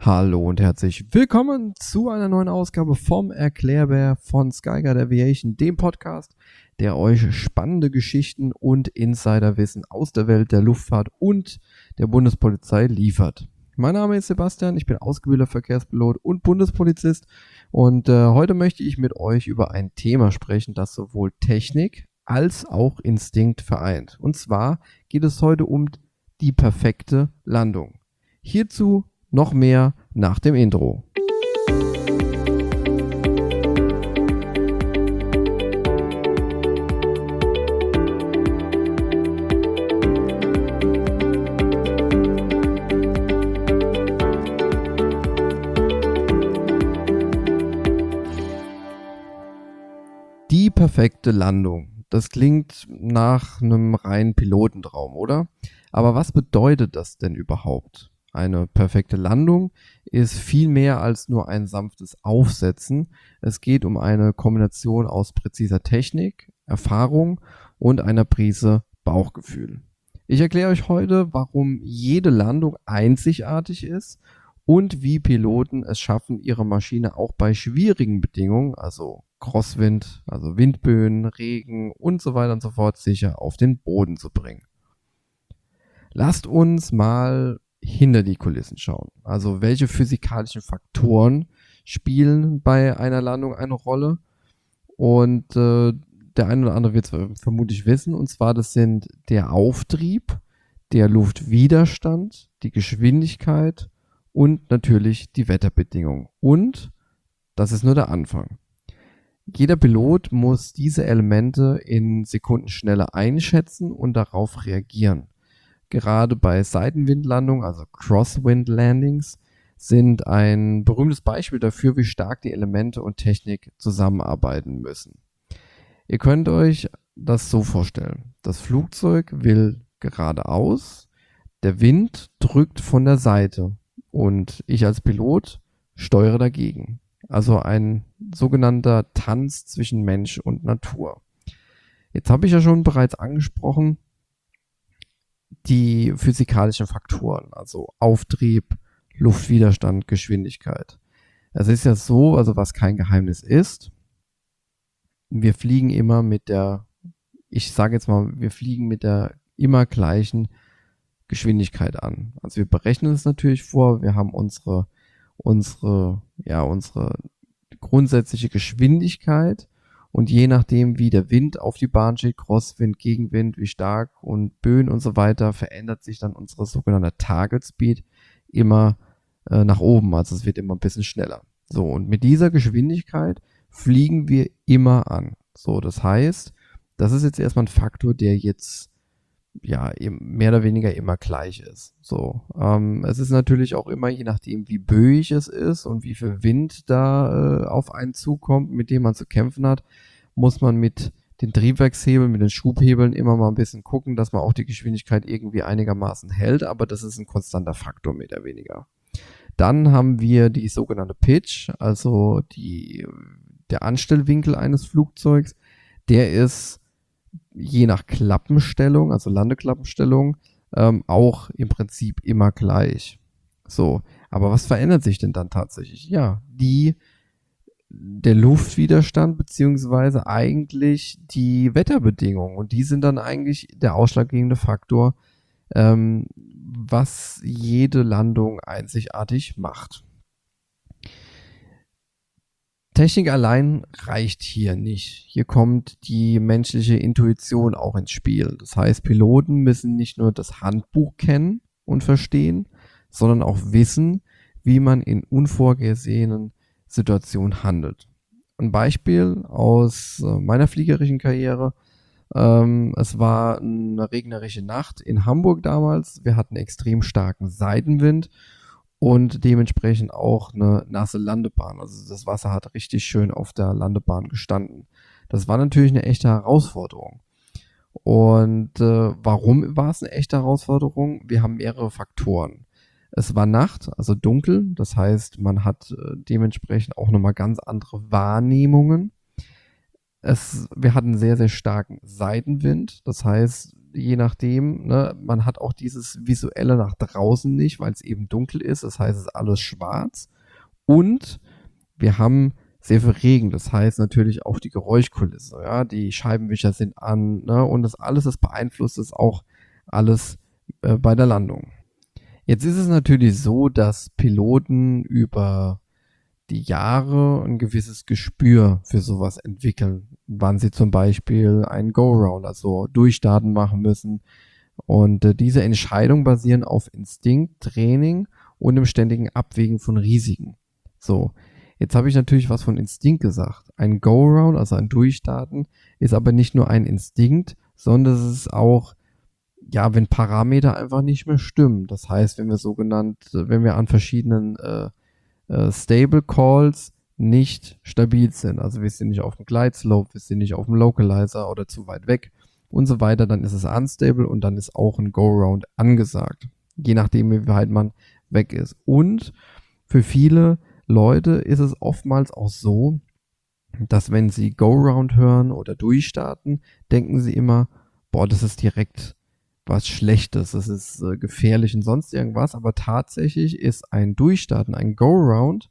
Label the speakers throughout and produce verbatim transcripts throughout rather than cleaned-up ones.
Speaker 1: Hallo und herzlich willkommen zu einer neuen Ausgabe vom Erklärbär von Skyguide Aviation, dem Podcast, der euch spannende Geschichten und Insiderwissen aus der Welt der Luftfahrt und der Bundespolizei liefert. Mein Name ist Sebastian, ich bin ausgebildeter Verkehrspilot und Bundespolizist und äh, heute möchte ich mit euch über ein Thema sprechen, das sowohl Technik als auch Instinkt vereint. Und zwar geht es heute um die perfekte Landung. Hierzu noch mehr nach dem Intro. Die perfekte Landung. Das klingt nach einem reinen Pilotentraum, oder? Aber was bedeutet das denn überhaupt? Eine perfekte Landung ist viel mehr als nur ein sanftes Aufsetzen. Es geht um eine Kombination aus präziser Technik, Erfahrung und einer Prise Bauchgefühl. Ich erkläre euch heute, warum jede Landung einzigartig ist und wie Piloten es schaffen, ihre Maschine auch bei schwierigen Bedingungen, also Crosswind, also Windböen, Regen und so weiter und so fort, sicher auf den Boden zu bringen. Lasst uns mal hinter die Kulissen schauen. Also welche physikalischen Faktoren spielen bei einer Landung eine Rolle? Und äh, der eine oder andere wird es vermutlich wissen. Und zwar das sind der Auftrieb, der Luftwiderstand, die Geschwindigkeit und natürlich die Wetterbedingungen. Und das ist nur der Anfang. Jeder Pilot muss diese Elemente in Sekundenschnelle einschätzen und darauf reagieren. Gerade bei Seitenwindlandungen, also Crosswind Landings, sind ein berühmtes Beispiel dafür, wie stark die Elemente und Technik zusammenarbeiten müssen. Ihr könnt euch das so vorstellen. Das Flugzeug will geradeaus, der Wind drückt von der Seite und ich als Pilot steuere dagegen. Also ein sogenannter Tanz zwischen Mensch und Natur. Jetzt habe ich ja schon bereits angesprochen, die physikalischen Faktoren, also Auftrieb, Luftwiderstand, Geschwindigkeit. Es ist ja so, also was kein Geheimnis ist, wir fliegen immer mit der, ich sage jetzt mal, wir fliegen mit der immer gleichen Geschwindigkeit an. Also wir berechnen es natürlich vor, wir haben unsere, unsere, ja, unsere grundsätzliche Geschwindigkeit. Und je nachdem, wie der Wind auf die Bahn steht, Crosswind, Gegenwind, wie stark und Böen und so weiter, verändert sich dann unsere sogenannte Target Speed immer äh, nach oben. Also es wird immer ein bisschen schneller. So, und mit dieser Geschwindigkeit fliegen wir immer an. So, das heißt, das ist jetzt erstmal ein Faktor, der jetzt ja mehr oder weniger immer gleich ist. So, ähm, es ist natürlich auch immer, je nachdem, wie böig es ist und wie viel Wind da äh, auf einen zukommt, mit dem man zu kämpfen hat, muss man mit den Triebwerkshebeln, mit den Schubhebeln immer mal ein bisschen gucken, dass man auch die Geschwindigkeit irgendwie einigermaßen hält, aber das ist ein konstanter Faktor, mehr oder weniger. Dann haben wir die sogenannte Pitch, also die, der Anstellwinkel eines Flugzeugs, der ist je nach Klappenstellung, also Landeklappenstellung, ähm, auch im Prinzip immer gleich. So, aber was verändert sich denn dann tatsächlich? Ja, die, der Luftwiderstand beziehungsweise eigentlich die Wetterbedingungen und die sind dann eigentlich der ausschlaggebende Faktor, ähm, was jede Landung einzigartig macht. Technik allein reicht hier nicht. Hier kommt die menschliche Intuition auch ins Spiel. Das heißt, Piloten müssen nicht nur das Handbuch kennen und verstehen, sondern auch wissen, wie man in unvorgesehenen Situationen handelt. Ein Beispiel aus meiner fliegerischen Karriere. Ähm, es war eine regnerische Nacht in Hamburg damals. Wir hatten extrem starken Seitenwind und dementsprechend auch eine nasse Landebahn. Also das Wasser hat richtig schön auf der Landebahn gestanden. Das war natürlich eine echte Herausforderung. Und äh, warum war es eine echte Herausforderung? Wir haben mehrere Faktoren. Es war Nacht, also dunkel. Das heißt, man hat äh, dementsprechend auch nochmal ganz andere Wahrnehmungen. Es, wir hatten sehr, sehr starken Seitenwind. Das heißt, je nachdem, ne, man hat auch dieses Visuelle nach draußen nicht, weil es eben dunkel ist. Das heißt, es ist alles schwarz. Und wir haben sehr viel Regen. Das heißt natürlich auch die Geräuschkulisse. Ja, die Scheibenwischer sind an, ne, und das alles, das beeinflusst es auch alles äh, bei der Landung. Jetzt ist es natürlich so, dass Piloten über die Jahre ein gewisses Gespür für sowas entwickeln, wann sie zum Beispiel einen Go-Round, also Durchstarten machen müssen. Und äh, diese Entscheidungen basieren auf Instinkt, Training und dem ständigen Abwägen von Risiken. So, jetzt habe ich natürlich was von Instinkt gesagt. Ein Go-Round, also ein Durchstarten, ist aber nicht nur ein Instinkt, sondern es ist auch, ja, wenn Parameter einfach nicht mehr stimmen. Das heißt, wenn wir sogenannt, wenn wir an verschiedenen äh, äh, Stable Calls nicht stabil sind, also wir sind nicht auf dem Glide Slope, wir sind nicht auf dem Localizer oder zu weit weg und so weiter, dann ist es unstable und dann ist auch ein Go-Round angesagt. Je nachdem, wie weit man weg ist. Und für viele Leute ist es oftmals auch so, dass wenn sie Go-Round hören oder durchstarten, denken sie immer, boah, das ist direkt was Schlechtes, das ist äh, gefährlich und sonst irgendwas, aber tatsächlich ist ein Durchstarten, ein Go-Round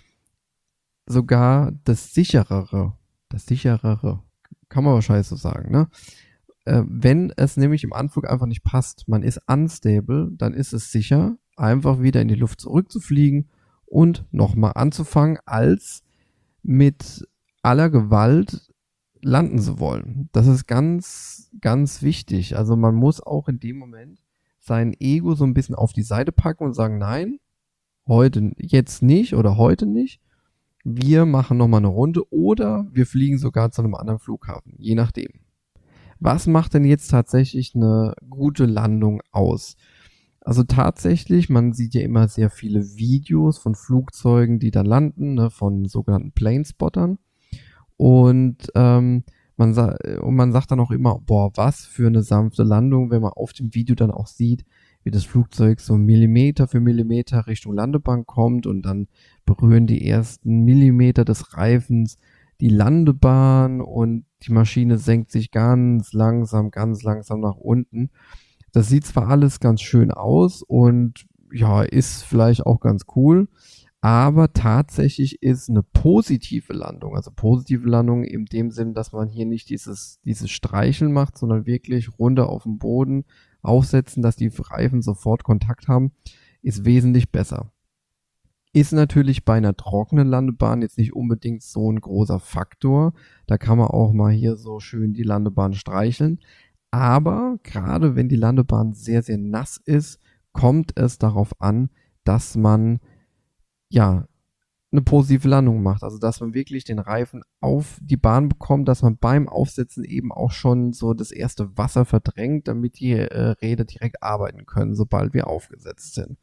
Speaker 1: sogar das sicherere, das sicherere, kann man wahrscheinlich so sagen, ne? Äh, wenn es nämlich im Anflug einfach nicht passt, man ist unstable, dann ist es sicher, einfach wieder in die Luft zurückzufliegen und nochmal anzufangen, als mit aller Gewalt landen zu wollen. Das ist ganz, ganz wichtig. Also man muss auch in dem Moment sein Ego so ein bisschen auf die Seite packen und sagen, nein, heute, jetzt nicht oder heute nicht. Wir machen nochmal eine Runde oder wir fliegen sogar zu einem anderen Flughafen, je nachdem. Was macht denn jetzt tatsächlich eine gute Landung aus? Also tatsächlich, man sieht ja immer sehr viele Videos von Flugzeugen, die da landen, ne, von sogenannten Planespottern. Und, ähm, man, sa und man sagt dann auch immer, boah, was für eine sanfte Landung, wenn man auf dem Video dann auch sieht, wie das Flugzeug so Millimeter für Millimeter Richtung Landebahn kommt und dann berühren die ersten Millimeter des Reifens die Landebahn und die Maschine senkt sich ganz langsam, ganz langsam nach unten. Das sieht zwar alles ganz schön aus und ja, ist vielleicht auch ganz cool, aber tatsächlich ist eine positive Landung, also positive Landung in dem Sinn, dass man hier nicht dieses, dieses Streicheln macht, sondern wirklich runter auf den Boden aufsetzen, dass die Reifen sofort Kontakt haben, ist wesentlich besser. Ist natürlich bei einer trockenen Landebahn jetzt nicht unbedingt so ein großer Faktor. Da kann man auch mal hier so schön die Landebahn streicheln. Aber gerade wenn die Landebahn sehr, sehr nass ist, kommt es darauf an, dass man ja eine positive Landung macht. Also dass man wirklich den Reifen auf die Bahn bekommt, dass man beim Aufsetzen eben auch schon so das erste Wasser verdrängt, damit die äh, Räder direkt arbeiten können, sobald wir aufgesetzt sind.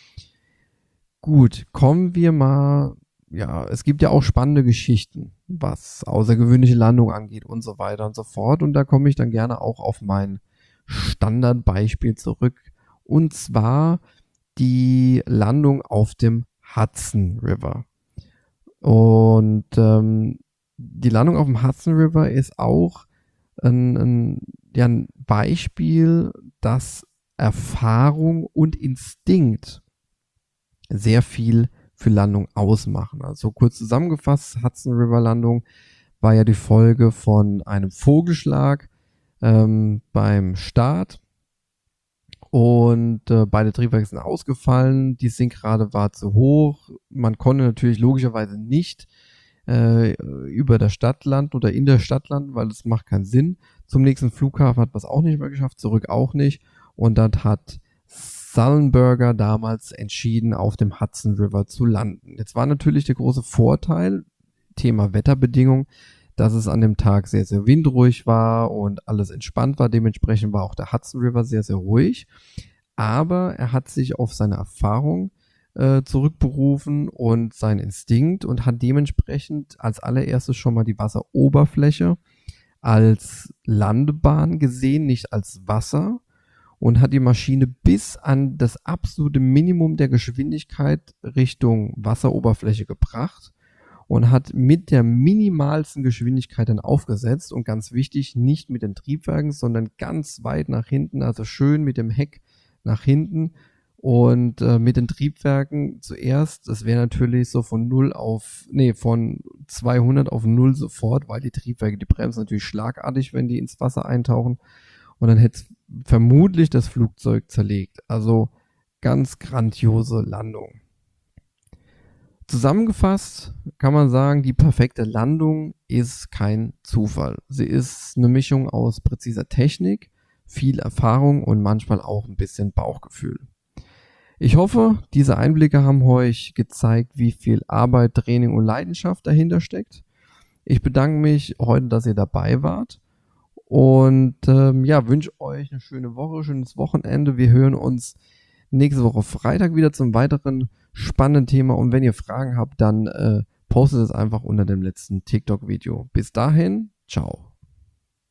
Speaker 1: Gut, kommen wir mal, ja, es gibt ja auch spannende Geschichten, was außergewöhnliche Landung angeht und so weiter und so fort. Und da komme ich dann gerne auch auf mein Standardbeispiel zurück. Und zwar die Landung auf dem Hudson River. Und ähm, die Landung auf dem Hudson River ist auch ein, ein, ja, ein Beispiel, dass Erfahrung und Instinkt sehr viel für Landung ausmachen. Also kurz zusammengefasst, Hudson River Landung war ja die Folge von einem Vogelschlag ähm, beim Start. Und äh, beide Triebwerke sind ausgefallen, die Sinkrate war zu hoch. Man konnte natürlich logischerweise nicht äh, über der Stadt landen oder in der Stadt landen, weil das macht keinen Sinn. Zum nächsten Flughafen hat man es auch nicht mehr geschafft, zurück auch nicht. Und dann hat Sullenberger damals entschieden, auf dem Hudson River zu landen. Jetzt war natürlich der große Vorteil, Thema Wetterbedingungen, dass es an dem Tag sehr, sehr windruhig war und alles entspannt war. Dementsprechend war auch der Hudson River sehr, sehr ruhig. Aber er hat sich auf seine Erfahrung äh, zurückberufen und seinen Instinkt und hat dementsprechend als allererstes schon mal die Wasseroberfläche als Landebahn gesehen, nicht als Wasser, und hat die Maschine bis an das absolute Minimum der Geschwindigkeit Richtung Wasseroberfläche gebracht und hat mit der minimalsten Geschwindigkeit dann aufgesetzt und ganz wichtig, nicht mit den Triebwerken, sondern ganz weit nach hinten, also schön mit dem Heck nach hinten und äh, mit den Triebwerken zuerst, das wäre natürlich so von null auf, nee, von zweihundert auf null sofort, weil die Triebwerke, die bremsen natürlich schlagartig, wenn die ins Wasser eintauchen und dann hätte es vermutlich das Flugzeug zerlegt. Also ganz grandiose Landung. Zusammengefasst kann man sagen, die perfekte Landung ist kein Zufall. Sie ist eine Mischung aus präziser Technik, viel Erfahrung und manchmal auch ein bisschen Bauchgefühl. Ich hoffe, diese Einblicke haben euch gezeigt, wie viel Arbeit, Training und Leidenschaft dahinter steckt. Ich bedanke mich heute, dass ihr dabei wart und ähm, ja, wünsche euch eine schöne Woche, schönes Wochenende. Wir hören uns nächste Woche Freitag wieder zum weiteren spannenden Thema. Und wenn ihr Fragen habt, dann äh, postet es einfach unter dem letzten TikTok-Video. Bis dahin, ciao.